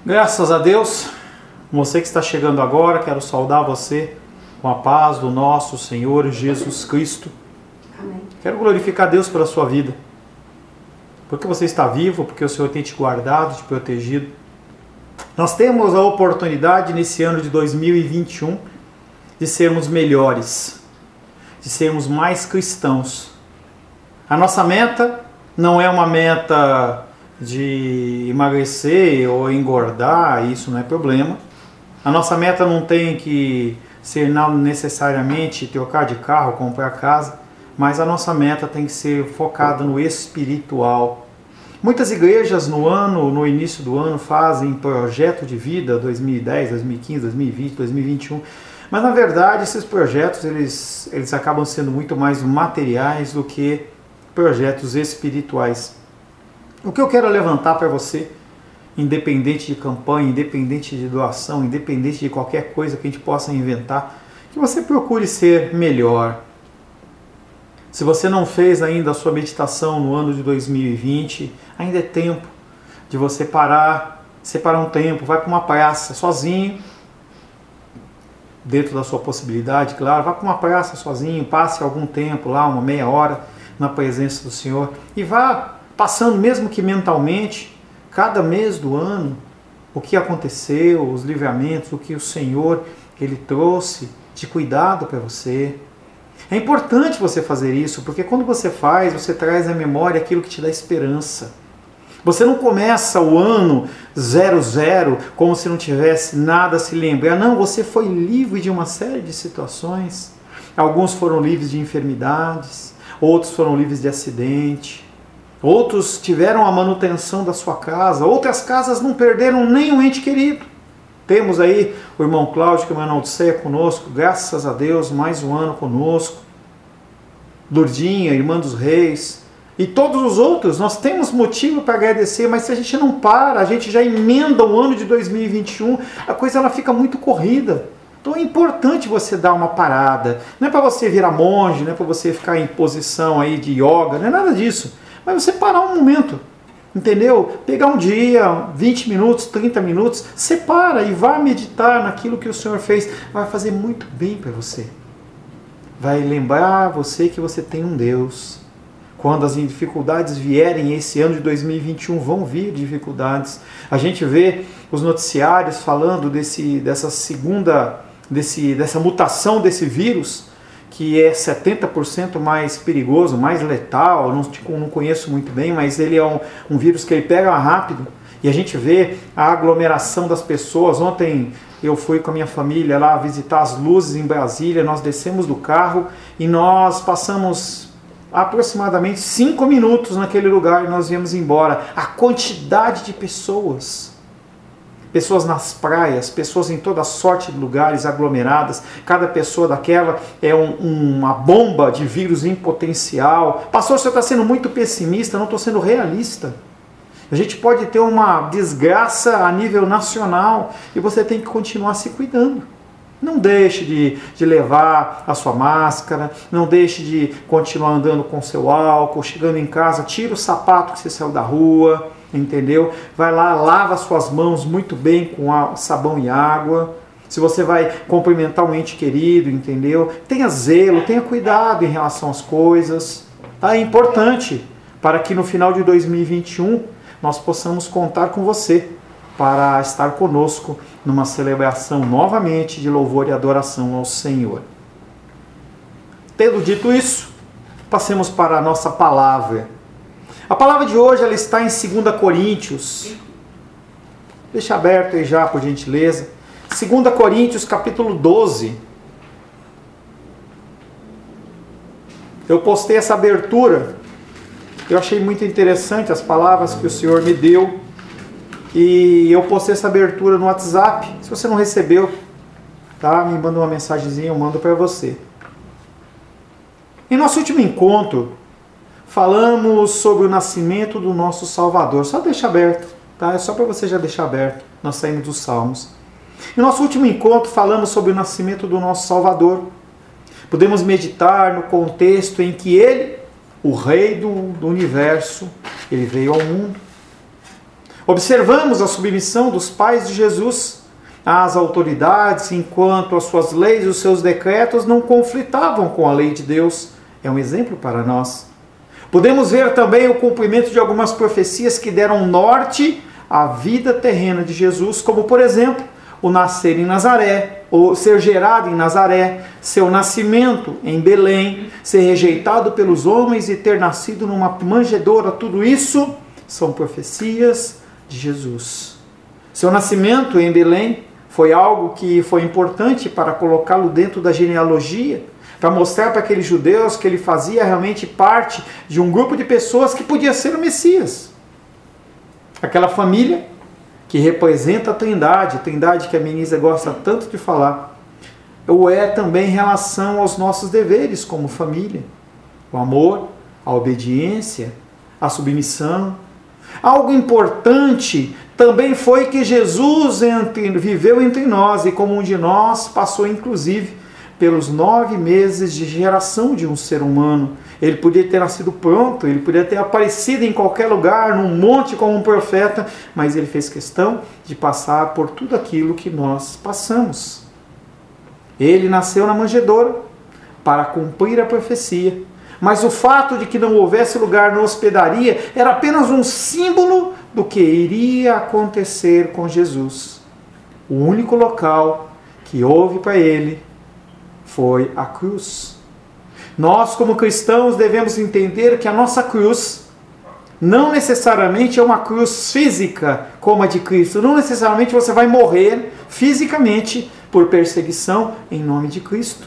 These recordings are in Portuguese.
Graças a Deus, você que está chegando agora, quero saudar você com a paz do nosso Senhor Jesus Cristo. Amém. Quero glorificar Deus pela sua vida, porque você está vivo, porque o Senhor tem te guardado, te protegido. Nós temos a oportunidade nesse ano de 2021 de sermos melhores, de sermos mais cristãos. A nossa meta não é uma meta de emagrecer ou engordar, isso não é problema. A nossa meta não tem que ser necessariamente trocar de carro, comprar casa, mas a nossa meta tem que ser focada no espiritual. Muitas igrejas no início do ano fazem projeto de vida 2010, 2015, 2020, 2021, mas na verdade esses projetos eles acabam sendo muito mais materiais do que projetos espirituais. O que eu quero levantar para você, independente de campanha, independente de doação, independente de qualquer coisa que a gente possa inventar, que você procure ser melhor. Se você não fez ainda a sua meditação no ano de 2020, ainda é tempo de você separar um tempo, vai para uma praça sozinho, dentro da sua possibilidade, claro, vá para uma praça sozinho, passe algum tempo lá, uma meia hora, na presença do Senhor, e vá passando, mesmo que mentalmente, cada mês do ano, o que aconteceu, os livramentos, o que o Senhor Ele trouxe de cuidado para você. É importante você fazer isso, porque quando você faz, você traz à memória aquilo que te dá esperança. Você não começa o ano 00 como se não tivesse nada a se lembrar. Não, você foi livre de uma série de situações. Alguns foram livres de enfermidades, outros foram livres de acidente, outros tiveram a manutenção da sua casa, outras casas não perderam nem um ente querido. Temos aí o irmão Cláudio, que é uma Odisseia conosco, graças a Deus, mais um ano conosco. Durdinha, irmã dos Reis, e todos os outros. Nós temos motivo para agradecer, mas se a gente não para, a gente já emenda o ano de 2021, a coisa ela fica muito corrida. Então é importante você dar uma parada. Não é para você virar monge, não é para você ficar em posição aí de yoga, não é nada disso. Mas você parar um momento, entendeu? Pegar um dia, 20 minutos, 30 minutos, separa e vá meditar naquilo que o Senhor fez. Vai fazer muito bem para você. Vai lembrar você que você tem um Deus. Quando as dificuldades vierem, esse ano de 2021 vão vir dificuldades. A gente vê os noticiários falando dessa mutação desse vírus, que é 70% mais perigoso, mais letal. Eu não conheço muito bem, mas ele é um vírus que ele pega rápido. E a gente vê a aglomeração das pessoas. Ontem eu fui com a minha família lá visitar as luzes em Brasília. Nós descemos do carro e nós passamos aproximadamente 5 minutos naquele lugar e nós viemos embora. A quantidade de pessoas nas praias, pessoas em toda sorte de lugares aglomeradas, cada pessoa daquela é uma bomba de vírus em potencial. Pastor, você está sendo muito pessimista, não estou sendo realista. A gente pode ter uma desgraça a nível nacional e você tem que continuar se cuidando. Não deixe de levar a sua máscara, não deixe de continuar andando com seu álcool, chegando em casa, tira o sapato que você saiu da rua, entendeu? Vai lá, lava suas mãos muito bem com sabão e água. Se você vai cumprimentar um ente querido, entendeu? Tenha zelo, tenha cuidado em relação às coisas. Tá? É importante para que no final de 2021 nós possamos contar com você para estar conosco numa celebração novamente de louvor e adoração ao Senhor. Tendo dito isso, passemos para a nossa palavra. A palavra de hoje ela está em 2 Coríntios. Deixa aberto aí já, por gentileza. 2 Coríntios, capítulo 12. Eu postei essa abertura. Eu achei muito interessante as palavras que o Senhor me deu. E eu postei essa abertura no WhatsApp. Se você não recebeu, tá? Me manda uma mensagenzinha, eu mando para você. Em nosso último encontro, falamos sobre o nascimento do nosso Salvador. Só deixa aberto, tá? É só para você já deixar aberto. Nós saímos dos Salmos. Em nosso último encontro, falamos sobre o nascimento do nosso Salvador. Podemos meditar no contexto em que Ele, o Rei do universo, Ele veio ao mundo. Observamos a submissão dos pais de Jesus às autoridades, enquanto as suas leis e os seus decretos não conflitavam com a lei de Deus. É um exemplo para nós. Podemos ver também o cumprimento de algumas profecias que deram norte à vida terrena de Jesus, como, por exemplo, o nascer em Nazaré, ou ser gerado em Nazaré, seu nascimento em Belém, ser rejeitado pelos homens e ter nascido numa manjedoura. Tudo isso são profecias de Jesus. Seu nascimento em Belém foi algo que foi importante para colocá-lo dentro da genealogia, para mostrar para aqueles judeus que ele fazia realmente parte de um grupo de pessoas que podia ser o Messias. Aquela família que representa a Trindade que a Menisa gosta tanto de falar, ou é também em relação aos nossos deveres como família. O amor, a obediência, a submissão. Algo importante também foi que Jesus viveu entre nós e como um de nós passou inclusive pelos 9 meses de geração de um ser humano. Ele podia ter nascido pronto, ele podia ter aparecido em qualquer lugar, num monte como um profeta, mas ele fez questão de passar por tudo aquilo que nós passamos. Ele nasceu na manjedoura para cumprir a profecia, mas o fato de que não houvesse lugar na hospedaria era apenas um símbolo do que iria acontecer com Jesus. O único local que houve para ele foi a cruz. Nós, como cristãos, devemos entender que a nossa cruz não necessariamente é uma cruz física como a de Cristo. Não necessariamente você vai morrer fisicamente por perseguição em nome de Cristo.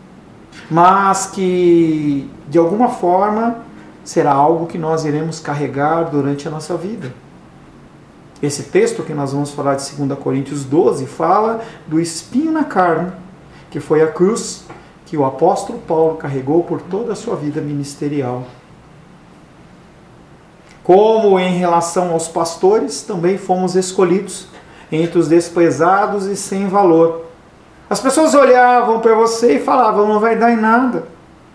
Mas que, de alguma forma, será algo que nós iremos carregar durante a nossa vida. Esse texto que nós vamos falar de 2 Coríntios 12 fala do espinho na carne, que foi a cruz que o apóstolo Paulo carregou por toda a sua vida ministerial. Como em relação aos pastores, também fomos escolhidos entre os desprezados e sem valor. As pessoas olhavam para você e falavam, não vai dar em nada.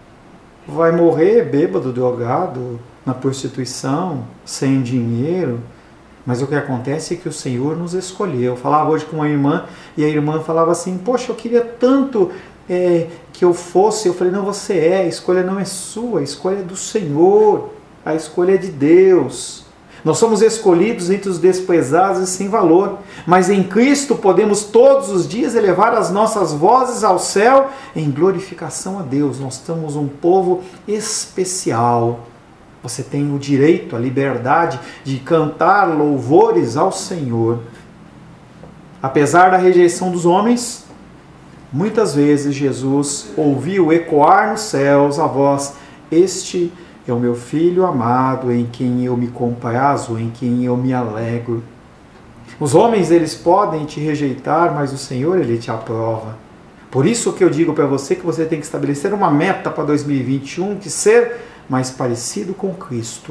Vai morrer bêbado, drogado, na prostituição, sem dinheiro. Mas o que acontece é que o Senhor nos escolheu. Eu falava hoje com uma irmã e a irmã falava assim, poxa, eu queria tanto que eu fosse. Eu falei, não, você é, a escolha não é sua, a escolha é do Senhor, a escolha é de Deus. Nós somos escolhidos entre os desprezados e sem valor, mas em Cristo podemos todos os dias elevar as nossas vozes ao céu em glorificação a Deus. Nós somos um povo especial. Você tem o direito, a liberdade de cantar louvores ao Senhor. Apesar da rejeição dos homens, muitas vezes Jesus ouviu ecoar nos céus a voz, este é o meu Filho amado, em quem eu me comprazo, em quem eu me alegro. Os homens, eles podem te rejeitar, mas o Senhor, Ele te aprova. Por isso que eu digo para você que você tem que estabelecer uma meta para 2021, que ser mais parecido com Cristo.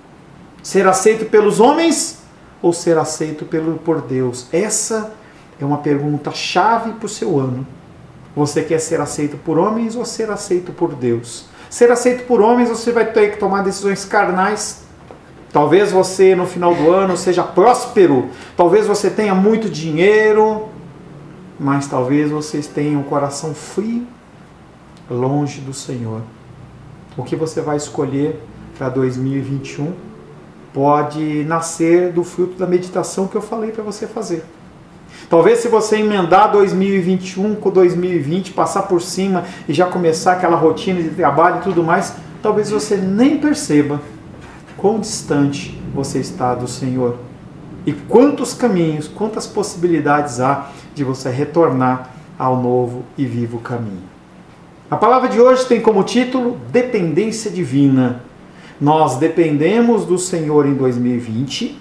Ser aceito pelos homens ou ser aceito por Deus? Essa é uma pergunta chave para o seu ano. Você quer ser aceito por homens ou ser aceito por Deus? Ser aceito por homens, você vai ter que tomar decisões carnais. Talvez você no final do ano seja próspero, talvez você tenha muito dinheiro, mas talvez vocês tenham um coração frio, longe do Senhor. O que você vai escolher para 2021 pode nascer do fruto da meditação que eu falei para você fazer. Talvez se você emendar 2021 com 2020, passar por cima e já começar aquela rotina de trabalho e tudo mais, talvez você nem perceba quão distante você está do Senhor. E quantos caminhos, quantas possibilidades há de você retornar ao novo e vivo caminho. A palavra de hoje tem como título Dependência Divina. Nós dependemos do Senhor em 2020,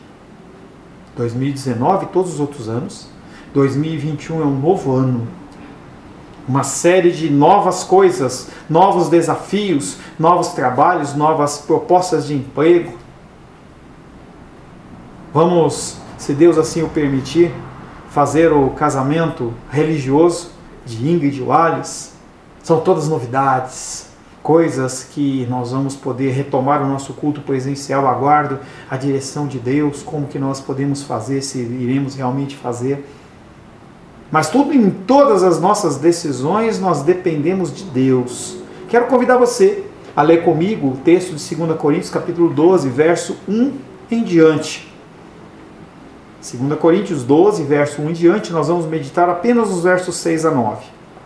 2019 e todos os outros anos. 2021 é um novo ano. Uma série de novas coisas, novos desafios, novos trabalhos, novas propostas de emprego. Vamos, se Deus assim o permitir, fazer o casamento religioso de Ingrid Wallace. São todas novidades, coisas que nós vamos poder retomar o nosso culto presencial. Aguardo a direção de Deus, como que nós podemos fazer, se iremos realmente fazer. Mas em todas as nossas decisões nós dependemos de Deus. Quero convidar você a ler comigo o texto de 2 Coríntios, capítulo 12, verso 1 em diante. 2 Coríntios 12, verso 1 em diante, nós vamos meditar apenas os versos 6 a 9.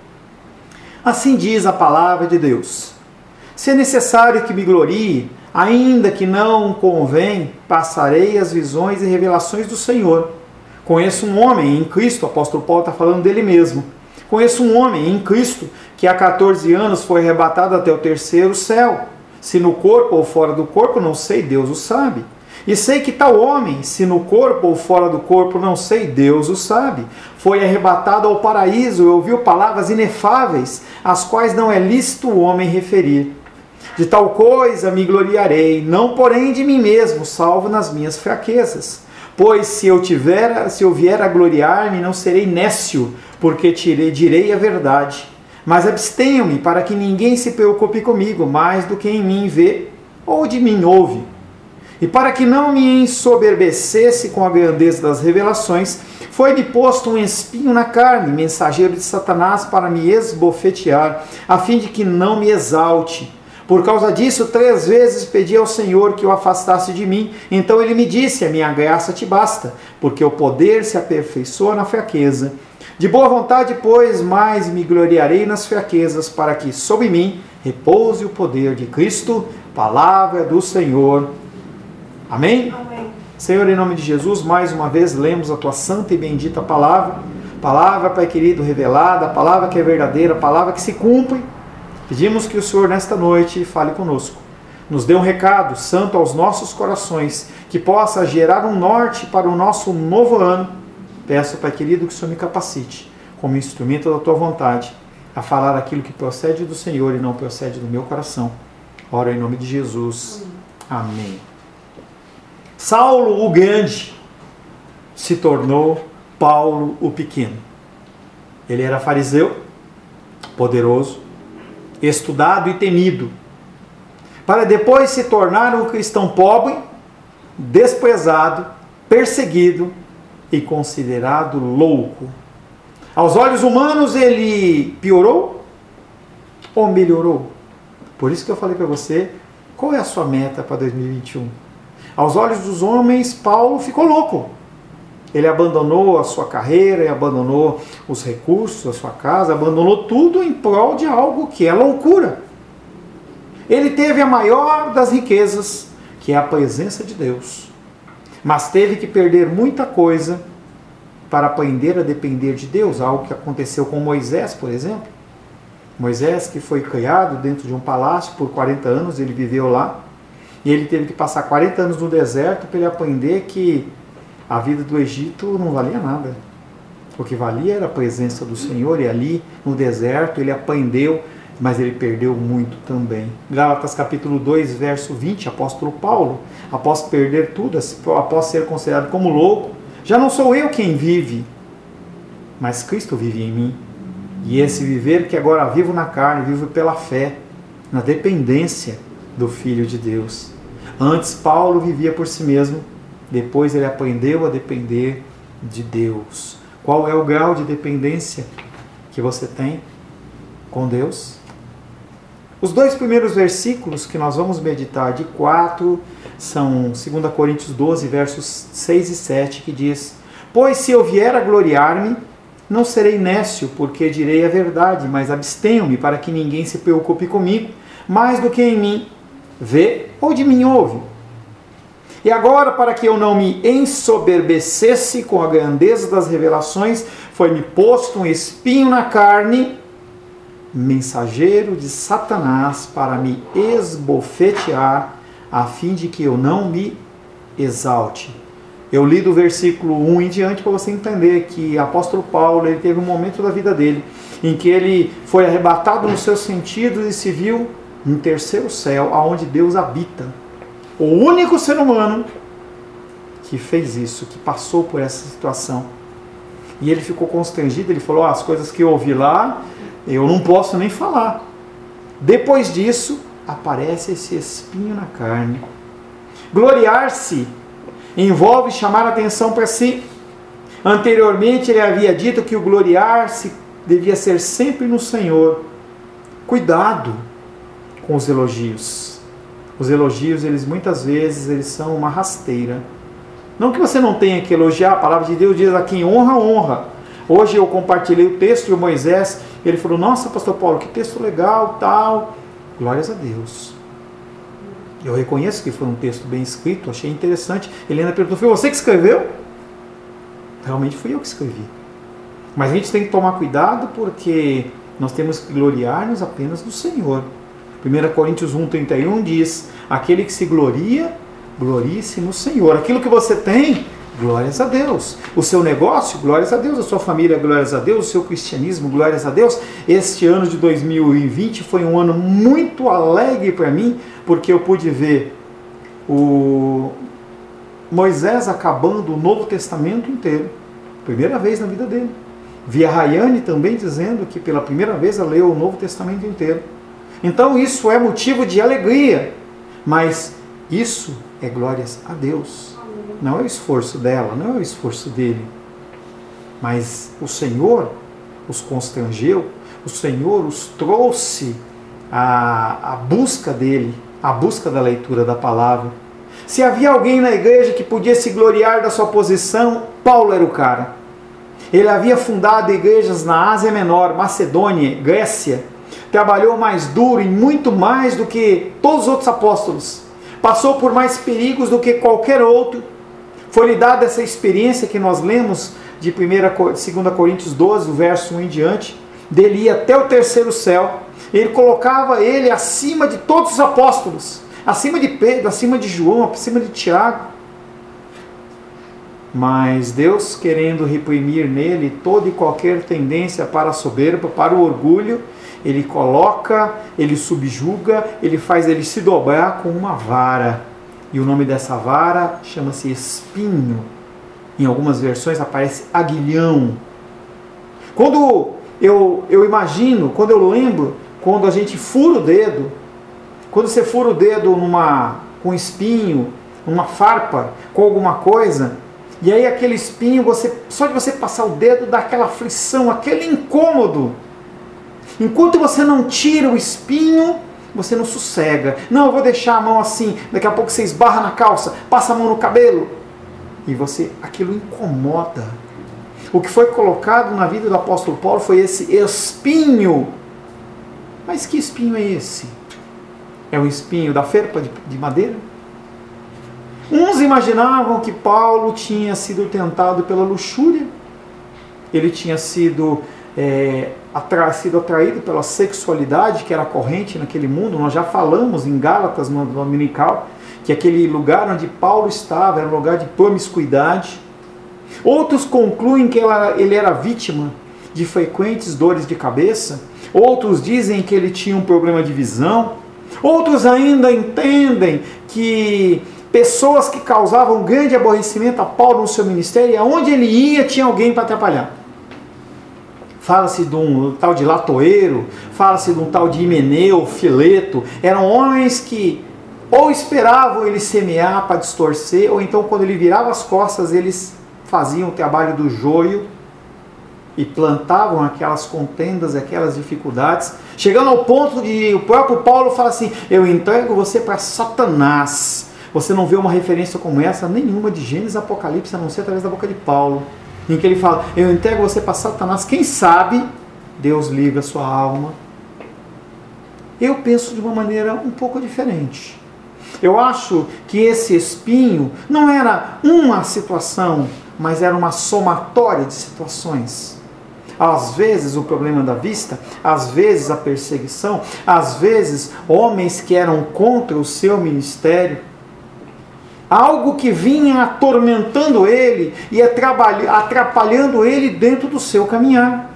Assim diz a palavra de Deus: se é necessário que me glorie, ainda que não convém, passarei as visões e revelações do Senhor. Conheço um homem em Cristo, o apóstolo Paulo está falando dele mesmo. Conheço um homem em Cristo que há 14 anos foi arrebatado até o terceiro céu. Se no corpo ou fora do corpo, não sei, Deus o sabe. E sei que tal homem, se no corpo ou fora do corpo, não sei, Deus o sabe, foi arrebatado ao paraíso e ouviu palavras inefáveis, as quais não é lícito o homem referir. De tal coisa me gloriarei, não porém de mim mesmo, salvo nas minhas fraquezas. Pois se eu vier a gloriar-me, não serei nécio, porque direi a verdade. Mas abstenho-me para que ninguém se preocupe comigo, mais do que em mim vê ou de mim ouve. E para que não me ensoberbecesse com a grandeza das revelações, foi-me posto um espinho na carne, mensageiro de Satanás, para me esbofetear, a fim de que não me exalte. Por causa disso, 3 vezes pedi ao Senhor que o afastasse de mim. Então ele me disse: a minha graça te basta, porque o poder se aperfeiçoa na fraqueza. De boa vontade, pois, mais me gloriarei nas fraquezas, para que sobre mim repouse o poder de Cristo. Palavra do Senhor. Amém? Amém. Senhor, em nome de Jesus, mais uma vez lemos a Tua santa e bendita palavra. Palavra, Pai querido, revelada, palavra que é verdadeira, palavra que se cumpre. Pedimos que o Senhor nesta noite fale conosco. Nos dê um recado santo aos nossos corações, que possa gerar um norte para o nosso novo ano. Peço, Pai querido, que o Senhor me capacite, como instrumento da Tua vontade, a falar aquilo que procede do Senhor e não procede do meu coração. Oro em nome de Jesus. Amém. Saulo o Grande se tornou Paulo o Pequeno. Ele era fariseu, poderoso, estudado e temido, para depois se tornar um cristão pobre, desprezado, perseguido e considerado louco. Aos olhos humanos ele piorou ou melhorou? Por isso que eu falei para você, qual é a sua meta para 2021? Aos olhos dos homens, Paulo ficou louco. Ele abandonou a sua carreira, ele abandonou os recursos da sua casa, abandonou tudo em prol de algo que é loucura. Ele teve a maior das riquezas, que é a presença de Deus. Mas teve que perder muita coisa para aprender a depender de Deus, algo que aconteceu com Moisés, por exemplo. Moisés, que foi criado dentro de um palácio por 40 anos, ele viveu lá, e ele teve que passar 40 anos no deserto para ele aprender que a vida do Egito não valia nada. O que valia era a presença do Senhor, e ali no deserto ele aprendeu, mas ele perdeu muito também. Gálatas capítulo 2, verso 20, apóstolo Paulo, após perder tudo, após ser considerado como louco, já não sou eu quem vive, mas Cristo vive em mim. E esse viver que agora vivo na carne, vivo pela fé, na dependência do Filho de Deus. Antes Paulo vivia por si mesmo, depois ele aprendeu a depender de Deus. Qual é o grau de dependência que você tem com Deus? Os 2 primeiros versículos que nós vamos meditar, de 4, são 2 Coríntios 12, versos 6 e 7, que diz: pois se eu vier a gloriar-me, não serei nécio, porque direi a verdade, mas abstenho-me para que ninguém se preocupe comigo, mais do que em mim vê ou de mim ouve. E agora, para que eu não me ensoberbecesse com a grandeza das revelações, foi-me posto um espinho na carne, mensageiro de Satanás, para me esbofetear, a fim de que eu não me exalte. Eu li do versículo 1 em diante para você entender que o apóstolo Paulo, ele teve um momento da vida dele em que ele foi arrebatado nos seus sentidos e se viu no terceiro céu, aonde Deus habita. O único ser humano que fez isso, que passou por essa situação. E ele ficou constrangido, ele falou: as coisas que eu ouvi lá, eu não posso nem falar. Depois disso, aparece esse espinho na carne. Gloriar-se envolve chamar a atenção para si. Anteriormente ele havia dito que o gloriar-se devia ser sempre no Senhor. Cuidado com os elogios. Os elogios, muitas vezes, eles são uma rasteira. Não que você não tenha que elogiar, a palavra de Deus diz: a quem honra, honra. Hoje eu compartilhei o texto de Moisés, ele falou: nossa, pastor Paulo, que texto legal, tal. Glórias a Deus. Eu reconheço que foi um texto bem escrito, achei interessante. Helena perguntou: foi você que escreveu? Realmente fui eu que escrevi. Mas a gente tem que tomar cuidado, porque nós temos que gloriar-nos apenas do Senhor. 1 Coríntios 1,31 diz: aquele que se gloria, glorie-se no Senhor. Aquilo que você tem, glórias a Deus. O seu negócio, glórias a Deus. A sua família, glórias a Deus. O seu cristianismo, glórias a Deus. Este ano de 2020 foi um ano muito alegre para mim, porque eu pude ver o Moisés acabando o Novo Testamento inteiro. Primeira vez na vida dele. Vi a Rayane também dizendo que pela primeira vez ela leu o Novo Testamento inteiro. Então isso é motivo de alegria. Mas isso é glórias a Deus. Não é o esforço dela, não é o esforço dele. Mas o Senhor os constrangeu, o Senhor os trouxe à busca dele, à busca da leitura da palavra. Se havia alguém na igreja que podia se gloriar da sua posição, Paulo era o cara. Ele havia fundado igrejas na Ásia Menor, Macedônia, Grécia. Trabalhou mais duro e muito mais do que todos os outros apóstolos. Passou por mais perigos do que qualquer outro. Foi-lhe dada essa experiência que nós lemos de 2 Coríntios 12, o verso 1 em diante. Dele ir até o terceiro céu. Ele colocava ele acima de todos os apóstolos. Acima de Pedro, acima de João, acima de Tiago. Mas Deus, querendo reprimir nele toda e qualquer tendência para a soberba, para o orgulho, ele coloca, ele subjuga, ele faz ele se dobrar com uma vara. E o nome dessa vara chama-se espinho. Em algumas versões aparece aguilhão. Quando eu imagino, quando eu lembro, quando a gente fura o dedo, quando você fura o dedo com espinho, numa farpa, com alguma coisa, e aí aquele espinho, só de você passar o dedo dá aquela aflição, aquele incômodo. Enquanto você não tira o espinho, você não sossega. Não, eu vou deixar a mão assim, daqui a pouco você esbarra na calça, passa a mão no cabelo. E aquilo incomoda. O que foi colocado na vida do apóstolo Paulo foi esse espinho. Mas que espinho é esse? É um espinho da felpa de madeira? Uns imaginavam que Paulo tinha sido tentado pela luxúria. Ele tinha sido atraído pela sexualidade que era corrente naquele mundo. Nós já falamos em Gálatas, no dominical, que aquele lugar onde Paulo estava era um lugar de promiscuidade. Outros concluem que ele era vítima de frequentes dores de cabeça. Outros dizem que ele tinha um problema de visão. Outros ainda entendem que pessoas que causavam grande aborrecimento a Paulo no seu ministério, e aonde ele ia tinha alguém para atrapalhar. Fala-se de um tal de Latoeiro, fala-se de um tal de Himeneu, Fileto. Eram homens que ou esperavam ele semear para distorcer, ou então quando ele virava as costas, eles faziam o trabalho do joio e plantavam aquelas contendas, aquelas dificuldades, chegando ao ponto de o próprio Paulo fala assim: eu entrego você para Satanás. Você não vê uma referência como essa nenhuma de Gênesis e Apocalipse, a não ser através da boca de Paulo, em que ele fala: eu entrego você para Satanás, quem sabe Deus livra a sua alma. Eu penso de uma maneira um pouco diferente. Eu acho que esse espinho não era uma situação, mas era uma somatória de situações. Às vezes o problema da vista, às vezes a perseguição, às vezes homens que eram contra o seu ministério, algo que vinha atormentando ele e atrapalhando ele dentro do seu caminhar.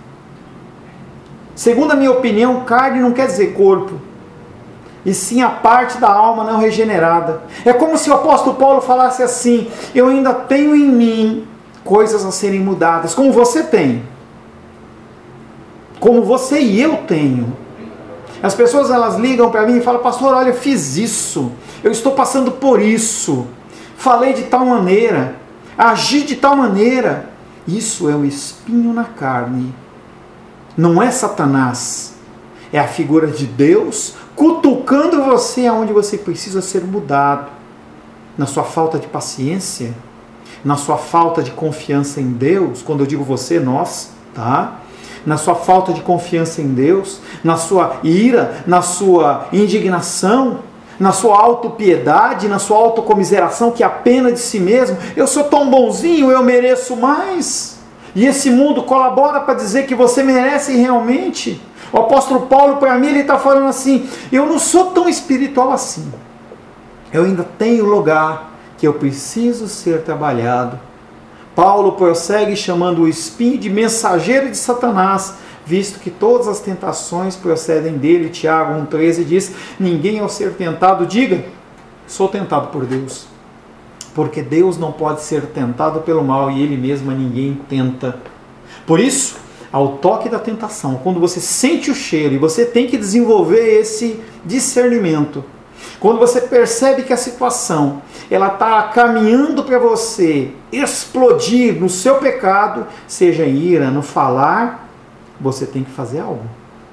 Segundo a minha opinião, carne não quer dizer corpo, e sim a parte da alma não regenerada. É como se o apóstolo Paulo falasse assim: eu ainda tenho em mim coisas a serem mudadas, como você tem, como você e eu tenho. As pessoas elas ligam para mim e falam: pastor, olha, eu fiz isso, eu estou passando por isso, falei de tal maneira, agi de tal maneira. Isso é o espinho na carne. Não é Satanás, é a figura de Deus cutucando você aonde você precisa ser mudado. Na sua falta de paciência, na sua falta de confiança em Deus, quando eu digo você, nós, tá? Na sua falta de confiança em Deus, na sua ira, na sua indignação, na sua autopiedade, na sua autocomiseração, que é a pena de si mesmo. Eu sou tão bonzinho, eu mereço mais. E esse mundo colabora para dizer que você merece realmente. O apóstolo Paulo, para mim, ele está falando assim: eu não sou tão espiritual assim. Eu ainda tenho lugar que eu preciso ser trabalhado. Paulo prossegue chamando o espinho de mensageiro de Satanás, visto que todas as tentações procedem dele. Tiago 1,13 diz: ninguém ao ser tentado diga, sou tentado por Deus. Porque Deus não pode ser tentado pelo mal e Ele mesmo a ninguém tenta. Por isso, ao toque da tentação, quando você sente o cheiro, e você tem que desenvolver esse discernimento, quando você percebe que a situação ela está caminhando para você explodir no seu pecado, seja em ira, no falar, você tem que fazer algo.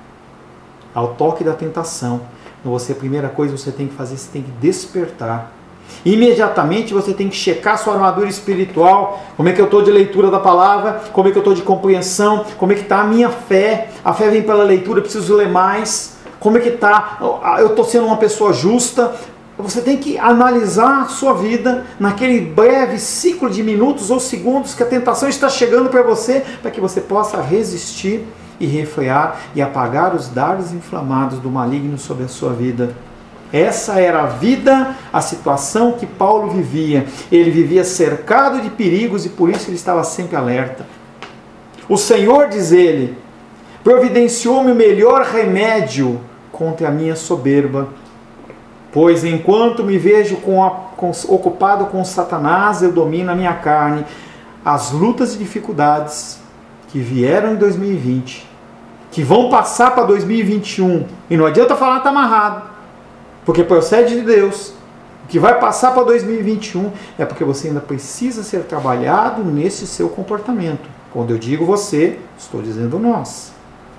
Ao toque da tentação, a primeira coisa que você tem que fazer, você tem que despertar. Imediatamente você tem que checar sua armadura espiritual. Como é que eu estou de leitura da palavra? Como é que eu estou de compreensão? Como é que está a minha fé? A fé vem pela leitura, eu preciso ler mais. Como é que está? Eu estou sendo uma pessoa justa? Você tem que analisar a sua vida naquele breve ciclo de minutos ou segundos que a tentação está chegando para você, para que você possa resistir e refrear e apagar os dardos inflamados do maligno sobre a sua vida. Essa era a vida, a situação que Paulo vivia. Ele vivia cercado de perigos e por isso ele estava sempre alerta. O Senhor, diz ele, providenciou-me o melhor remédio contra a minha soberba. Pois enquanto me vejo ocupado com Satanás, eu domino a minha carne. As lutas e dificuldades que vieram em 2020, que vão passar para 2021, e não adianta falar que está amarrado, porque procede de Deus. O que vai passar para 2021 é porque você ainda precisa ser trabalhado nesse seu comportamento. Quando eu digo você, estou dizendo nós.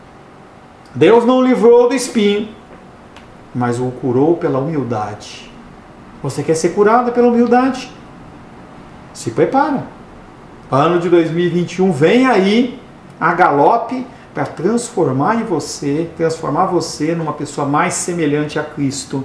Deus não o livrou do espinho, mas o curou pela humildade. Você quer ser curado pela humildade? Se prepara. Ano de 2021 vem aí a galope para transformar você numa pessoa mais semelhante a Cristo.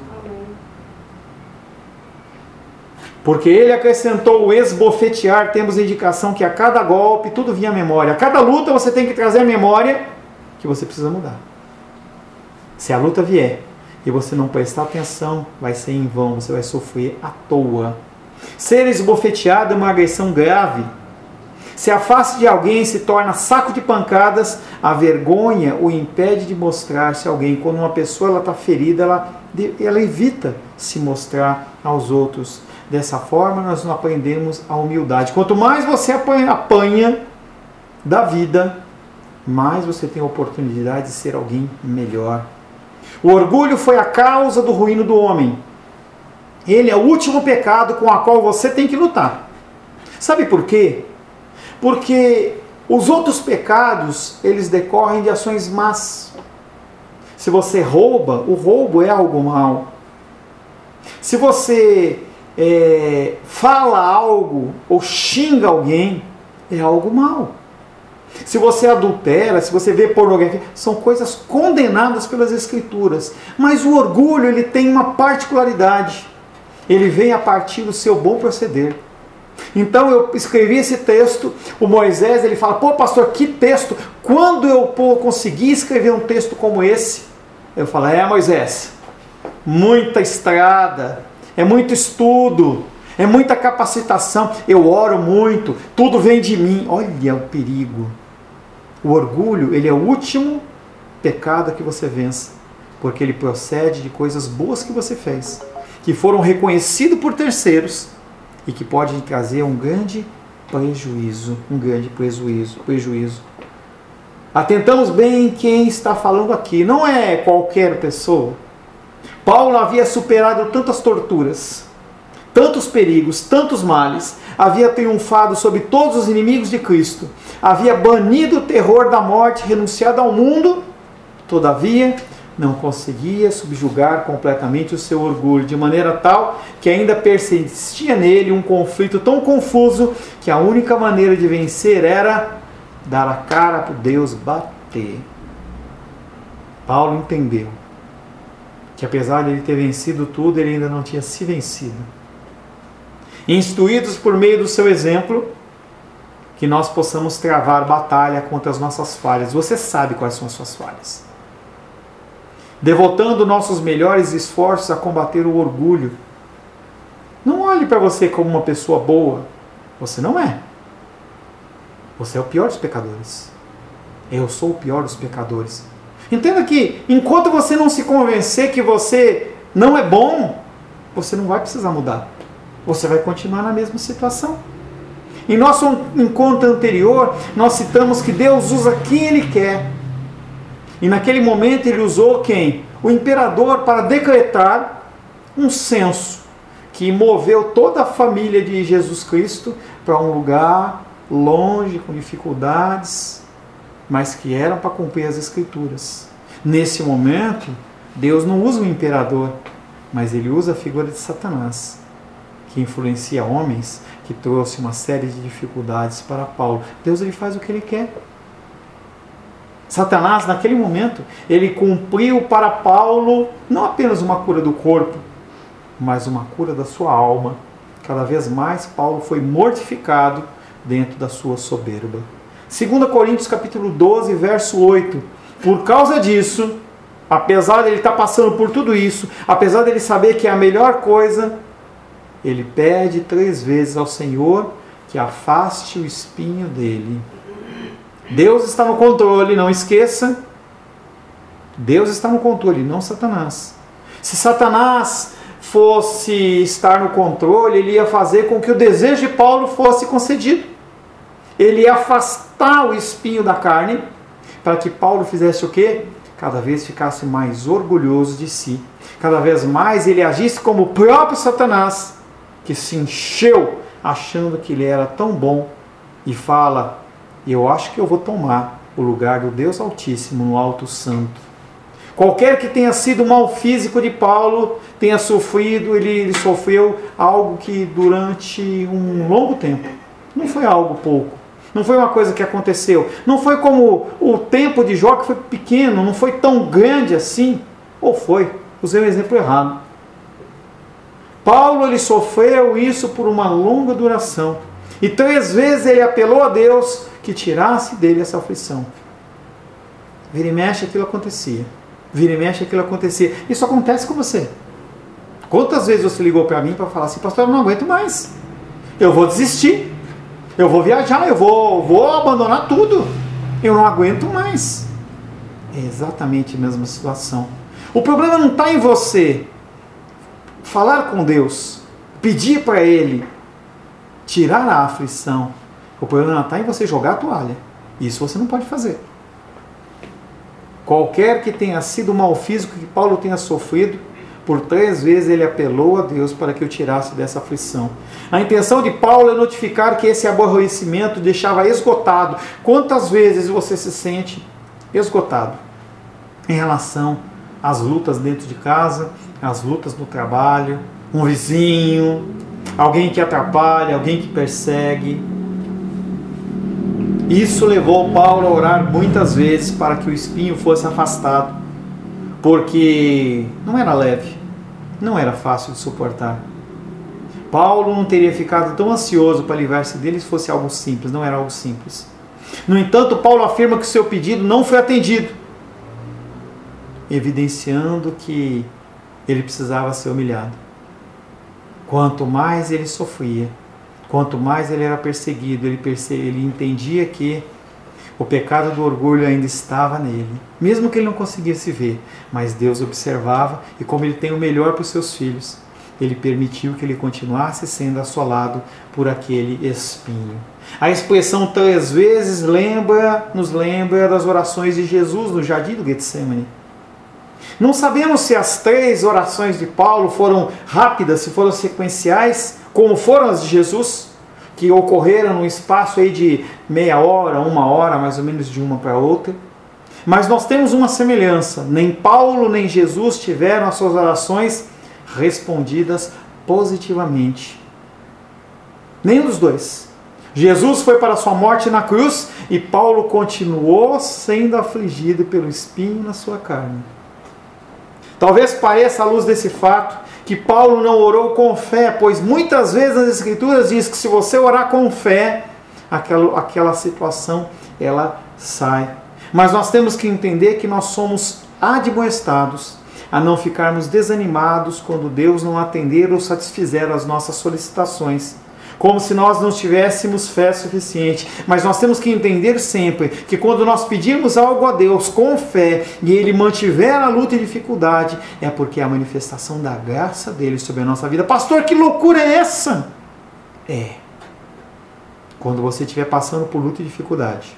Porque ele acrescentou o esbofetear, temos a indicação que a cada golpe tudo vinha à memória. A cada luta você tem que trazer a memória que você precisa mudar. Se a luta vier e você não prestar atenção, vai ser em vão, você vai sofrer à toa. Ser esbofeteado é uma agressão grave. Se a face de alguém se torna saco de pancadas, a vergonha o impede de mostrar-se a alguém. Quando uma pessoa está ferida, ela evita se mostrar aos outros. Dessa forma, nós não aprendemos a humildade. Quanto mais você apanha da vida, mais você tem a oportunidade de ser alguém melhor. O orgulho foi a causa do ruíno do homem. Ele é o último pecado com o qual você tem que lutar. Sabe por quê? Porque os outros pecados, eles decorrem de ações más. Se você rouba, o roubo é algo mal. Se você fala algo ou xinga alguém, é algo mal. Se você adultera, se você vê pornografia, são coisas condenadas pelas Escrituras. Mas o orgulho, ele tem uma particularidade. Ele vem a partir do seu bom proceder. Então eu escrevi esse texto, o Moisés, ele fala: pô pastor, que texto, quando eu conseguir escrever um texto como esse? Eu falo: Moisés, muita estrada, é muito estudo, é muita capacitação, eu oro muito, tudo vem de mim. Olha o perigo. O orgulho, ele é o último pecado que você vença, porque ele procede de coisas boas que você fez, que foram reconhecidas por terceiros, e que pode trazer um grande prejuízo. Atentamos bem quem está falando aqui. Não é qualquer pessoa. Paulo havia superado tantas torturas, tantos perigos, tantos males. Havia triunfado sobre todos os inimigos de Cristo. Havia banido o terror da morte, renunciado ao mundo. Todavia, não conseguia subjugar completamente o seu orgulho, de maneira tal que ainda persistia nele um conflito tão confuso que a única maneira de vencer era dar a cara para Deus bater. Paulo entendeu que apesar de ele ter vencido tudo, ele ainda não tinha se vencido. Instruídos por meio do seu exemplo, que nós possamos travar batalha contra as nossas falhas. Você sabe quais são as suas falhas. Devotando nossos melhores esforços a combater o orgulho. Não olhe para você como uma pessoa boa. Você não é. Você é o pior dos pecadores. Eu sou o pior dos pecadores. Entenda que, enquanto você não se convencer que você não é bom, você não vai precisar mudar. Você vai continuar na mesma situação. Em nosso encontro anterior, nós citamos que Deus usa quem Ele quer. E naquele momento Ele usou quem? O imperador, para decretar um censo que moveu toda a família de Jesus Cristo para um lugar longe, com dificuldades, mas que eram para cumprir as Escrituras. Nesse momento, Deus não usa o imperador, mas Ele usa a figura de Satanás, que influencia homens, que trouxe uma série de dificuldades para Paulo. Deus, Ele faz o que Ele quer. Satanás, naquele momento, ele cumpriu para Paulo não apenas uma cura do corpo, mas uma cura da sua alma. Cada vez mais Paulo foi mortificado dentro da sua soberba. 2 Coríntios capítulo 12, verso 8. Por causa disso, apesar de ele estar passando por tudo isso, apesar de ele saber que é a melhor coisa, ele pede 3 vezes ao Senhor que afaste o espinho dele. Deus está no controle, não esqueça. Deus está no controle, não Satanás. Se Satanás fosse estar no controle, ele ia fazer com que o desejo de Paulo fosse concedido. Ele ia afastar o espinho da carne, para que Paulo fizesse o quê? Cada vez ficasse mais orgulhoso de si. Cada vez mais ele agisse como o próprio Satanás, que se encheu achando que ele era tão bom e fala: eu acho que eu vou tomar o lugar do Deus Altíssimo no Alto Santo. Qualquer que tenha sido o mal físico de Paulo, tenha sofrido, ele sofreu algo que durante um longo tempo. Não foi algo pouco. Não foi uma coisa que aconteceu. Não foi como o tempo de Jó, que foi pequeno, não foi tão grande assim. Ou foi? Usei o exemplo errado. Paulo, ele sofreu isso por uma longa duração. E 3 vezes ele apelou a Deus que tirasse dele essa aflição. Vira e mexe, aquilo acontecia. Vira e mexe, aquilo acontecia. Isso acontece com você. Quantas vezes você ligou para mim para falar assim: pastor, eu não aguento mais. Eu vou desistir. Eu vou viajar. Eu vou abandonar tudo. Eu não aguento mais. É exatamente a mesma situação. O problema não está em você falar com Deus, pedir para Ele tirar a aflição. O problema está em você jogar a toalha. Isso você não pode fazer. Qualquer que tenha sido o mal físico que Paulo tenha sofrido, por 3 vezes ele apelou a Deus para que o tirasse dessa aflição. A intenção de Paulo é notificar que esse aborrecimento deixava esgotado. Quantas vezes você se sente esgotado em relação às lutas dentro de casa, às lutas no trabalho, um vizinho, alguém que atrapalha, alguém que persegue? Isso levou Paulo a orar muitas vezes para que o espinho fosse afastado, porque não era leve, não era fácil de suportar. Paulo não teria ficado tão ansioso para livrar-se dele se fosse algo simples, não era algo simples. No entanto, Paulo afirma que o seu pedido não foi atendido, evidenciando que ele precisava ser humilhado. Quanto mais ele sofria, quanto mais ele era perseguido, ele entendia que o pecado do orgulho ainda estava nele, mesmo que ele não conseguisse ver, mas Deus observava, e como ele tem o melhor para os seus filhos, Ele permitiu que ele continuasse sendo assolado por aquele espinho. A expressão 3 vezes nos lembra das orações de Jesus no jardim do Getsemane. Não sabemos se as 3 orações de Paulo foram rápidas, se foram sequenciais, como foram as de Jesus, que ocorreram num espaço aí de meia hora, 1 hora, mais ou menos de uma para outra. Mas nós temos uma semelhança. Nem Paulo nem Jesus tiveram as suas orações respondidas positivamente. Nenhum dos dois. Jesus foi para a sua morte na cruz e Paulo continuou sendo afligido pelo espinho na sua carne. Talvez pareça à luz desse fato que Paulo não orou com fé, pois muitas vezes nas Escrituras diz que se você orar com fé, aquela situação ela sai. Mas nós temos que entender que nós somos admoestados a não ficarmos desanimados quando Deus não atender ou satisfizer as nossas solicitações, como se nós não tivéssemos fé suficiente. Mas nós temos que entender sempre que quando nós pedirmos algo a Deus com fé e Ele mantiver a luta e dificuldade, é porque é a manifestação da graça dEle sobre a nossa vida. Pastor, que loucura é essa? Quando você estiver passando por luta e dificuldade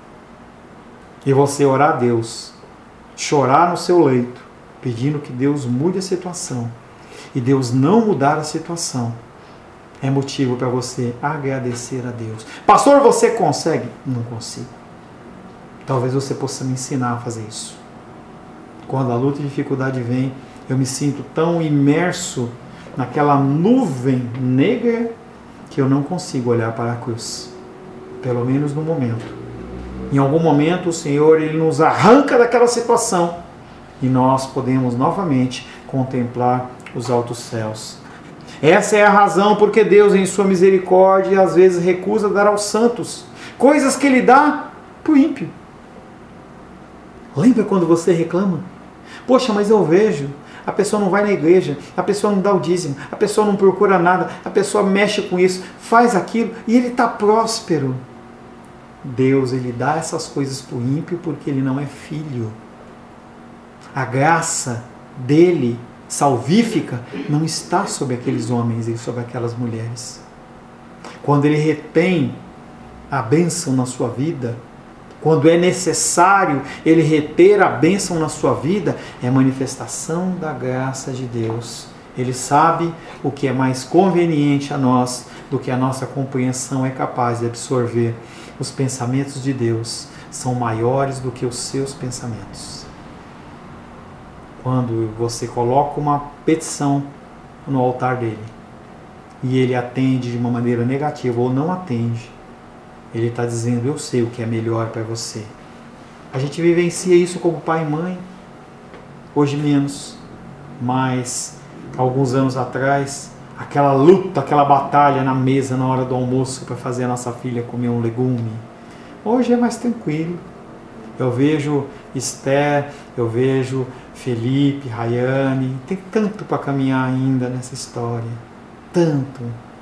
e você orar a Deus, chorar no seu leito, pedindo que Deus mude a situação, e Deus não mudar a situação, é motivo para você agradecer a Deus. Pastor, você consegue? Não consigo. Talvez você possa me ensinar a fazer isso. Quando a luta e dificuldade vem, eu me sinto tão imerso naquela nuvem negra que eu não consigo olhar para a cruz. Pelo menos no momento. Em algum momento o Senhor Ele nos arranca daquela situação e nós podemos novamente contemplar os altos céus. Essa é a razão porque Deus, em sua misericórdia, às vezes recusa dar aos santos coisas que Ele dá para o ímpio. Lembra quando você reclama? Poxa, mas eu vejo, a pessoa não vai na igreja, a pessoa não dá o dízimo, a pessoa não procura nada, a pessoa mexe com isso, faz aquilo e ele está próspero. Deus, Ele dá essas coisas para o ímpio porque ele não é filho. A graça dele, salvífica, não está sobre aqueles homens e sobre aquelas mulheres. Quando Ele retém a bênção na sua vida, quando é necessário Ele reter a bênção na sua vida, é manifestação da graça de Deus. Ele sabe o que é mais conveniente a nós do que a nossa compreensão é capaz de absorver. Os pensamentos de Deus são maiores do que os seus pensamentos. Quando você coloca uma petição no altar dele e ele atende de uma maneira negativa ou não atende, ele está dizendo, eu sei o que é melhor para você. A gente vivencia isso como pai e mãe, hoje menos, mas alguns anos atrás, aquela luta, aquela batalha na mesa na hora do almoço para fazer a nossa filha comer um legume. Hoje é mais tranquilo. Eu vejo Esther, eu vejo Felipe, Rayane, tem tanto para caminhar ainda nessa história. Tanto.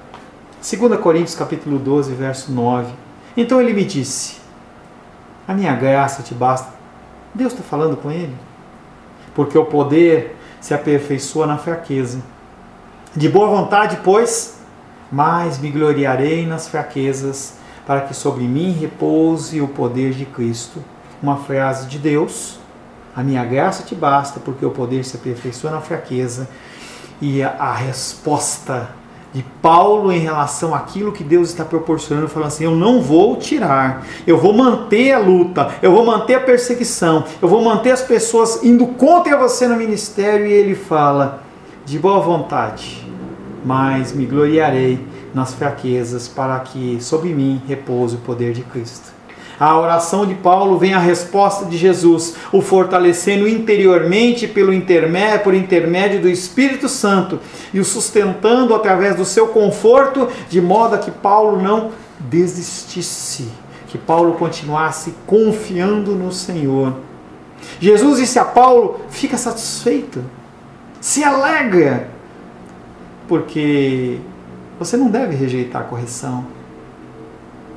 2 Coríntios capítulo 12, verso 9. Então ele me disse, a minha graça te basta. Deus está falando com ele. Porque o poder se aperfeiçoa na fraqueza. De boa vontade, pois, mas me gloriarei nas fraquezas, para que sobre mim repouse o poder de Cristo. Uma frase de Deus, a minha graça te basta, porque o poder se aperfeiçoa na fraqueza. E a resposta de Paulo em relação àquilo que Deus está proporcionando, falando assim, eu não vou tirar, eu vou manter a luta, eu vou manter a perseguição, eu vou manter as pessoas indo contra você no ministério, e ele fala, de boa vontade, mas me gloriarei nas fraquezas, para que sobre mim repouse o poder de Cristo. A oração de Paulo vem a resposta de Jesus, o fortalecendo interiormente por intermédio do Espírito Santo e o sustentando através do seu conforto, de modo a que Paulo não desistisse, que Paulo continuasse confiando no Senhor. Jesus disse a Paulo, fica satisfeito, se alegra, porque você não deve rejeitar a correção.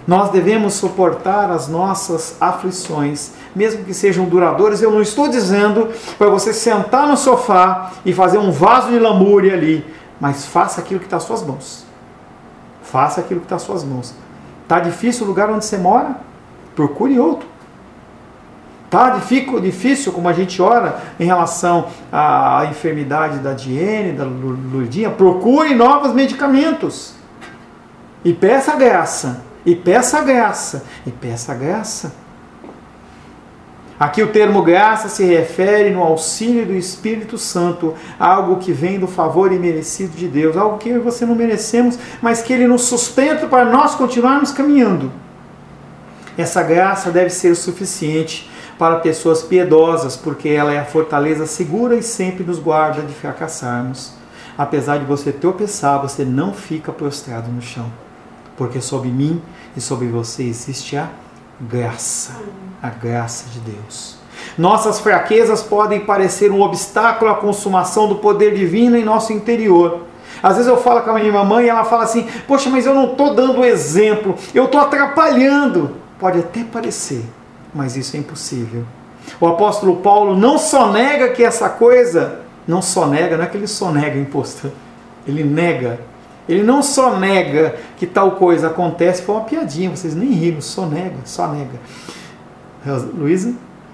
Nós devemos suportar as nossas aflições, mesmo que sejam duradouras. Eu não estou dizendo para você sentar no sofá e fazer um vaso de lamúria ali, mas faça aquilo que está às suas mãos. Faça aquilo que está às suas mãos. Está difícil o lugar onde você mora? Procure outro. Está difícil como a gente ora em relação à enfermidade da Diene, da Lourdinha? Procure novos medicamentos. E peça graça. E peça graça. E peça graça. Aqui o termo graça se refere no auxílio do Espírito Santo, algo que vem do favor imerecido de Deus, algo que eu e você não merecemos, mas que Ele nos sustenta para nós continuarmos caminhando. Essa graça deve ser o suficiente para pessoas piedosas, porque ela é a fortaleza segura e sempre nos guarda de fracassarmos. Apesar de você tropeçar, você não fica prostrado no chão, porque sobre mim e sobre você existe a graça de Deus. Nossas fraquezas podem parecer um obstáculo à consumação do poder divino em nosso interior. Às vezes eu falo com a minha mamãe e ela fala assim: poxa, mas eu não estou dando exemplo, eu estou atrapalhando. Pode até parecer, mas isso é impossível. O apóstolo Paulo não só nega que essa coisa, não é que ele só nega imposto, ele nega. Ele não só nega que tal coisa acontece, foi uma piadinha, vocês nem riram, só nega. Luísa?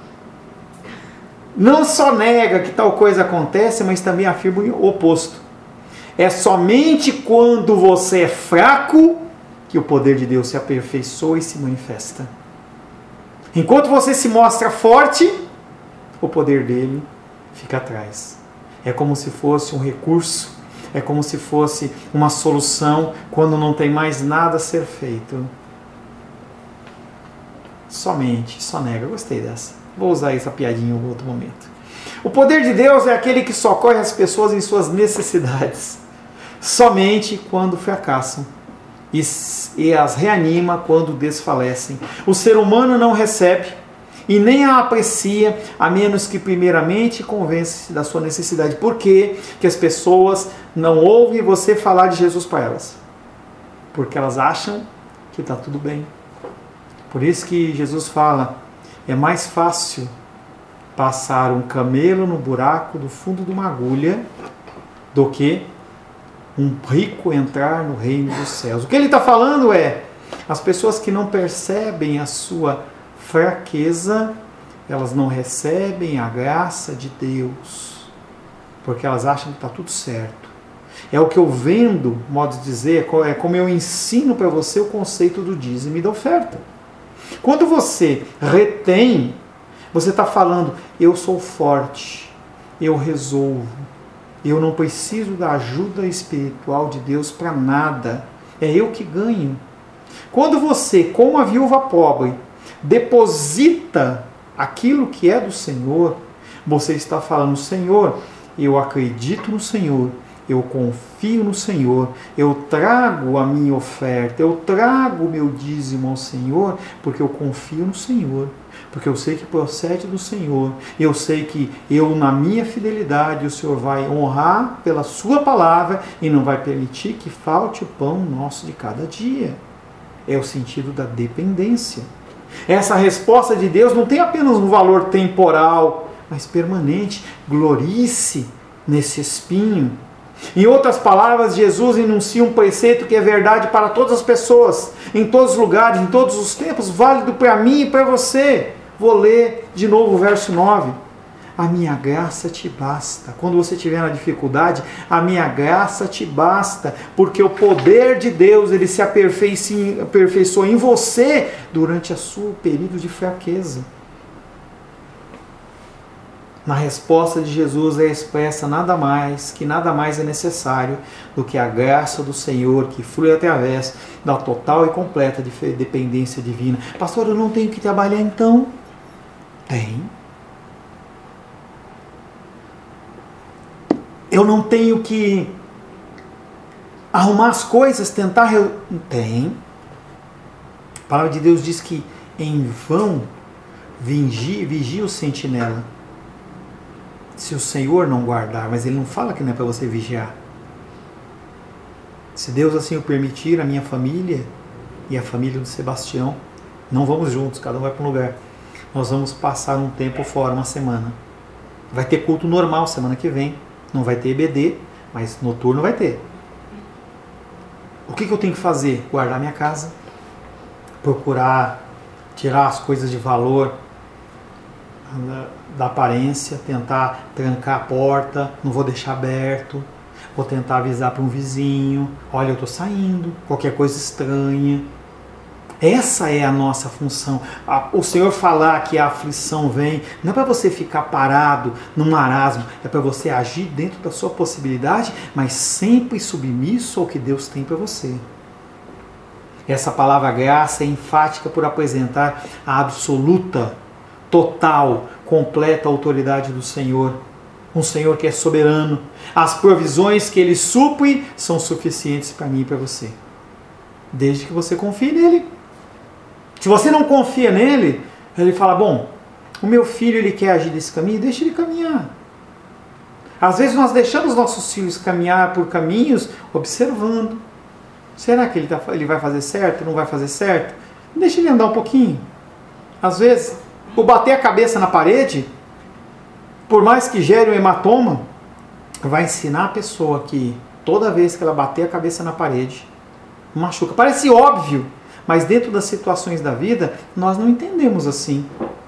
Não só nega que tal coisa acontece, mas também afirma o oposto. É somente quando você é fraco que o poder de Deus se aperfeiçoa e se manifesta. Enquanto você se mostra forte, o poder dele fica atrás. É como se fosse um recurso, é como se fosse uma solução quando não tem mais nada a ser feito. Só nega. Eu gostei dessa. Vou usar essa piadinha em outro momento. O poder de Deus é aquele que socorre as pessoas em suas necessidades, somente quando fracassam, e as reanima quando desfalecem. O ser humano não recebe e nem a aprecia, a menos que primeiramente convença-se da sua necessidade. Por que as pessoas não ouvem você falar de Jesus para elas? Porque elas acham que está tudo bem. Por isso que Jesus fala: é mais fácil passar um camelo no buraco do fundo de uma agulha do que um rico entrar no reino dos céus. O que ele está falando é: as pessoas que não percebem a sua fraqueza, elas não recebem a graça de Deus, porque elas acham que está tudo certo. É o que eu vendo, modo de dizer, é como eu ensino para você o conceito do dízimo e da oferta. Quando você retém, você está falando: eu sou forte, eu resolvo, eu não preciso da ajuda espiritual de Deus para nada, é eu que ganho. Quando você, como a viúva pobre, deposita aquilo que é do Senhor, você está falando: Senhor, eu acredito no Senhor, eu confio no Senhor, eu trago a minha oferta, eu trago o meu dízimo ao Senhor, porque eu confio no Senhor, porque eu sei que procede do Senhor, eu sei que eu, na minha fidelidade, o Senhor vai honrar pela sua palavra e não vai permitir que falte o pão nosso de cada dia. É o sentido da dependência. Essa resposta de Deus não tem apenas um valor temporal, mas permanente. Glorie-se nesse espinho. Em outras palavras, Jesus enuncia um preceito que é verdade para todas as pessoas, em todos os lugares, em todos os tempos, válido para mim e para você. Vou ler de novo o verso 9. A minha graça te basta. Quando você estiver na dificuldade, a minha graça te basta, porque o poder de Deus, ele se aperfeiçoa em você durante o seu período de fraqueza. Na resposta de Jesus é expressa nada mais é necessário do que a graça do Senhor que flui através da total e completa dependência divina. Pastor, eu não tenho que trabalhar então? Tem. Eu não tenho que arrumar as coisas, tentar... Tem. A palavra de Deus diz que em vão vigia o sentinela, se o Senhor não guardar. Mas ele não fala que não é para você vigiar. Se Deus assim o permitir, a minha família e a família do Sebastião, não vamos juntos, cada um vai para um lugar. Nós vamos passar um tempo fora, uma semana. Vai ter culto normal semana que vem. Não vai ter EBD, mas noturno vai ter. O que eu tenho que fazer? Guardar minha casa, procurar tirar as coisas de valor da aparência, tentar trancar a porta, não vou deixar aberto, vou tentar avisar para um vizinho, olha, eu estou saindo, qualquer coisa estranha. Essa é a nossa função. O Senhor falar que a aflição vem, não é para você ficar parado num marasmo, é para você agir dentro da sua possibilidade, mas sempre submisso ao que Deus tem para você. Essa palavra graça é enfática por apresentar a absoluta, total, completa autoridade do Senhor. Um Senhor que é soberano. As provisões que Ele supre são suficientes para mim e para você. Desde que você confie nele. Se você não confia nele, ele fala, bom, o meu filho ele quer agir desse caminho, deixa ele caminhar. Às vezes nós deixamos nossos filhos caminhar por caminhos observando. Será que ele vai fazer certo, não vai fazer certo? Deixa ele andar um pouquinho. Às vezes, o bater a cabeça na parede, por mais que gere um hematoma, vai ensinar a pessoa que toda vez que ela bater a cabeça na parede, machuca. Parece óbvio, mas dentro das situações da vida, nós não entendemos assim.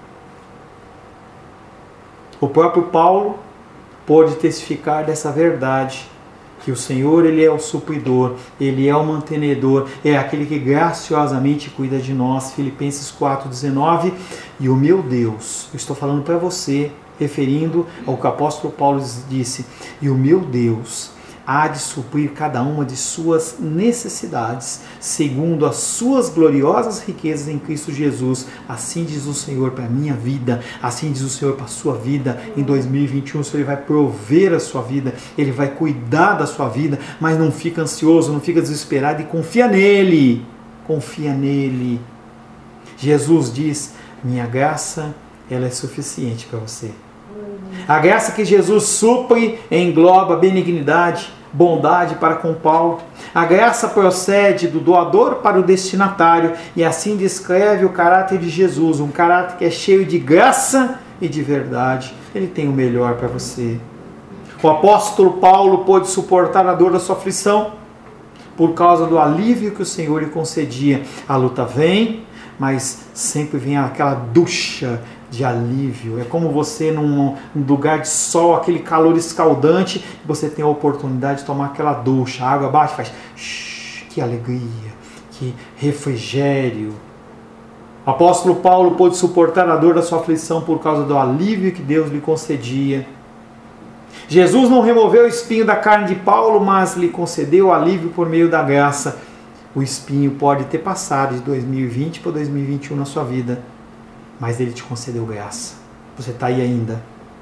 O próprio Paulo pôde testificar dessa verdade, que o Senhor ele é o supridor, Ele é o mantenedor, é aquele que graciosamente cuida de nós. Filipenses 4,19. E o meu Deus, eu estou falando para você, referindo ao que o apóstolo Paulo disse, e o meu Deus há de suprir cada uma de suas necessidades, segundo as suas gloriosas riquezas em Cristo Jesus. Assim diz o Senhor para a minha vida, assim diz o Senhor para a sua vida. Em 2021 o Senhor vai prover a sua vida, Ele vai cuidar da sua vida, mas não fica ansioso, não fica desesperado e confia nele. Confia nele. Jesus diz, minha graça, ela é suficiente para você. A graça que Jesus supre engloba benignidade, bondade para com Paulo. A graça procede do doador para o destinatário e assim descreve o caráter de Jesus, um caráter que é cheio de graça e de verdade. Ele tem o melhor para você. O apóstolo Paulo pôde suportar a dor da sua aflição por causa do alívio que o Senhor lhe concedia. A luta vem, mas sempre vem aquela ducha de alívio. É como você num lugar de sol, aquele calor escaldante, você tem a oportunidade de tomar aquela ducha, a água bate, faz que alegria, que refrigério. O apóstolo Paulo pôde suportar a dor da sua aflição por causa do alívio que Deus lhe concedia. Jesus não removeu o espinho da carne de Paulo, mas lhe concedeu o alívio por meio da graça. O espinho pode ter passado de 2020 para 2021 na sua vida, mas Ele te concedeu graça. Você está aí ainda.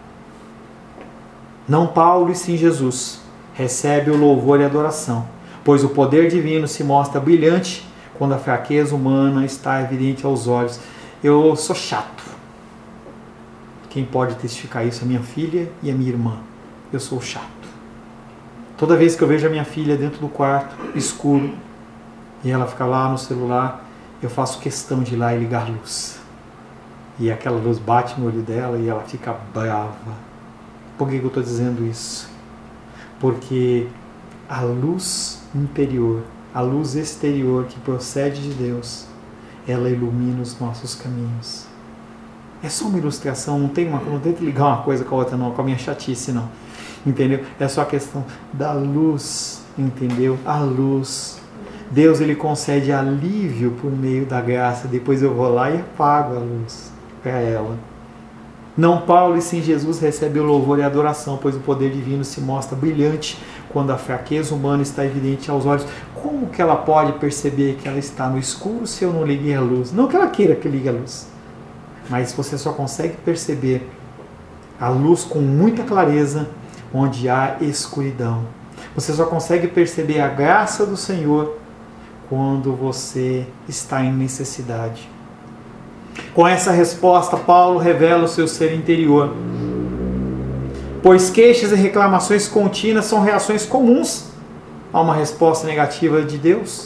Não Paulo e sim Jesus. Recebe o louvor e a adoração, pois o poder divino se mostra brilhante quando a fraqueza humana está evidente aos olhos. Eu sou chato. Quem pode testificar isso é minha filha e a minha irmã. Eu sou chato. Toda vez que eu vejo a minha filha dentro do quarto, escuro, e ela fica lá no celular, eu faço questão de ir lá e ligar a luz. E aquela luz bate no olho dela e ela fica brava. Por que eu estou dizendo isso? Porque a luz interior, a luz exterior que procede de Deus, ela ilumina os nossos caminhos. É só uma ilustração, não tento ligar uma coisa com a outra não, com a minha chatice não. Entendeu? É só a questão da luz, entendeu? A luz. Deus ele concede alívio por meio da graça, depois eu vou lá e apago a luz para ela. Não Paulo e sim Jesus recebe o louvor e a adoração, pois o poder divino se mostra brilhante quando a fraqueza humana está evidente aos olhos. Como que ela pode perceber que ela está no escuro se eu não liguei a luz? Não que ela queira que ligue a luz, mas você só consegue perceber a luz com muita clareza onde há escuridão. Você só consegue perceber a graça do Senhor quando você está em necessidade. Com essa resposta, Paulo revela o seu ser interior. Pois queixas e reclamações contínuas são reações comuns a uma resposta negativa de Deus.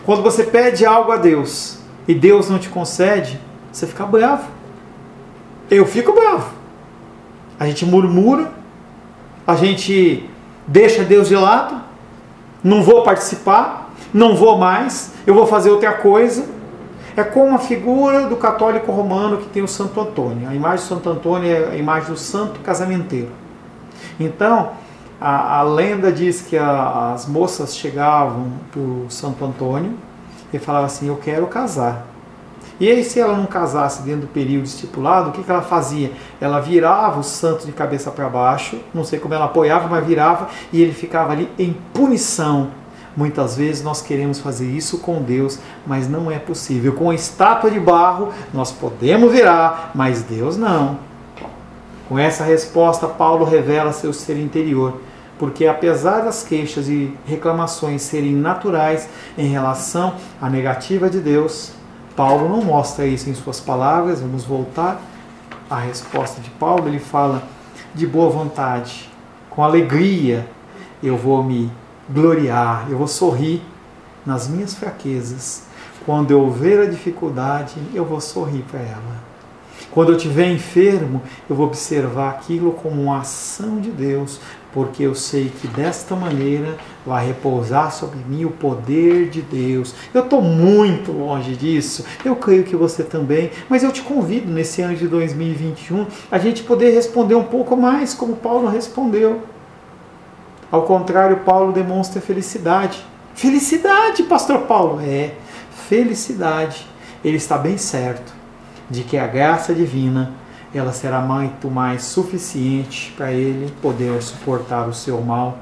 Quando você pede algo a Deus e Deus não te concede, você fica bravo. Eu fico bravo. A gente murmura, a gente deixa Deus de lado, não vou participar, não vou mais, eu vou fazer outra coisa. É como a figura do católico romano que tem o Santo Antônio. A imagem do Santo Antônio é a imagem do santo casamenteiro. Então, a lenda diz que as moças chegavam para o Santo Antônio e falavam assim, eu quero casar. E aí, se ela não casasse dentro do período estipulado, o que ela fazia? Ela virava o santo de cabeça para baixo, não sei como ela apoiava, mas virava, e ele ficava ali em punição. Muitas vezes nós queremos fazer isso com Deus, mas não é possível. Com a estátua de barro, nós podemos virar, mas Deus não. Com essa resposta, Paulo revela seu ser interior, porque apesar das queixas e reclamações serem naturais em relação à negativa de Deus, Paulo não mostra isso em suas palavras. Vamos voltar à resposta de Paulo. Ele fala de boa vontade, com alegria, eu vou me gloriar, eu vou sorrir nas minhas fraquezas. Quando eu ver a dificuldade, eu vou sorrir para ela. Quando eu estiver enfermo, eu vou observar aquilo como uma ação de Deus, porque eu sei que desta maneira vai repousar sobre mim o poder de Deus. Eu estou muito longe disso, eu creio que você também, mas eu te convido nesse ano de 2021 a gente poder responder um pouco mais como Paulo respondeu. Ao contrário, Paulo demonstra felicidade. Felicidade, pastor Paulo? É, felicidade. Ele está bem certo de que a graça divina ela será muito mais suficiente para ele poder suportar o seu mal.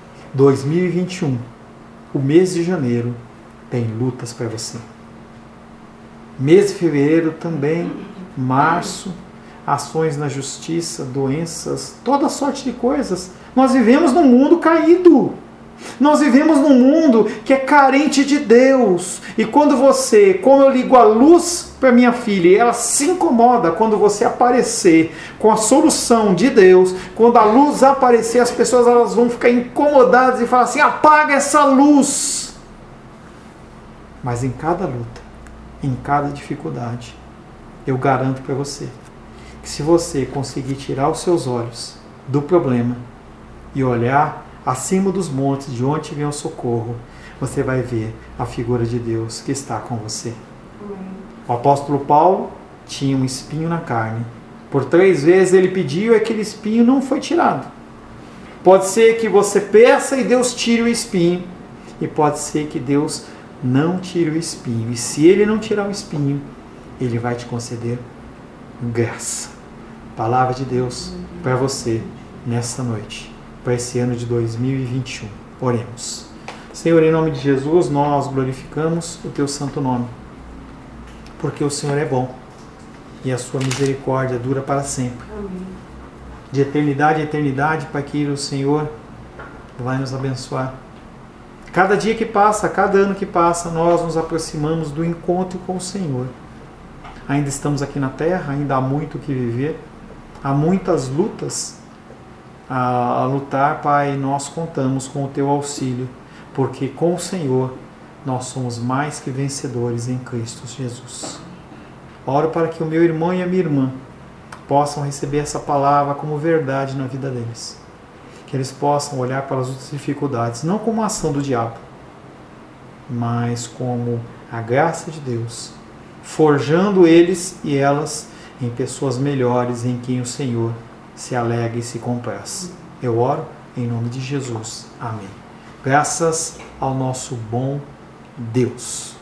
2021, o mês de janeiro, tem lutas para você. Mês de fevereiro também, março, ações na justiça, doenças, toda sorte de coisas. Nós vivemos num mundo caído. Nós vivemos num mundo que é carente de Deus. E quando você, como eu ligo a luz para minha filha, e ela se incomoda quando você aparecer com a solução de Deus, quando a luz aparecer, as pessoas elas vão ficar incomodadas e falar assim, apaga essa luz. Mas em cada luta, em cada dificuldade, eu garanto para você, que se você conseguir tirar os seus olhos do problema e olhar acima dos montes de onde vem o socorro, você vai ver a figura de Deus que está com você. O apóstolo Paulo tinha um espinho na carne. Por 3 vezes ele pediu e aquele espinho não foi tirado. Pode ser que você peça e Deus tire o espinho, e pode ser que Deus não tire o espinho. E se ele não tirar o espinho, ele vai te conceder graça. Palavra de Deus para você nesta noite, para esse ano de 2021. Oremos. Senhor, em nome de Jesus, nós glorificamos o Teu santo nome, porque o Senhor é bom e a Sua misericórdia dura para sempre. Amém. De eternidade a eternidade, para que o Senhor vai nos abençoar. Cada dia que passa, cada ano que passa, nós nos aproximamos do encontro com o Senhor. Ainda estamos aqui na terra, ainda há muito o que viver, há muitas lutas a lutar, Pai. Nós contamos com o Teu auxílio, porque com o Senhor nós somos mais que vencedores em Cristo Jesus. Oro para que o meu irmão e a minha irmã possam receber essa palavra como verdade na vida deles. Que eles possam olhar para as outras dificuldades, não como a ação do diabo, mas como a graça de Deus, forjando eles e elas em pessoas melhores em quem o Senhor se alegra e se compraz. Eu oro em nome de Jesus. Amém. Graças ao nosso bom Deus.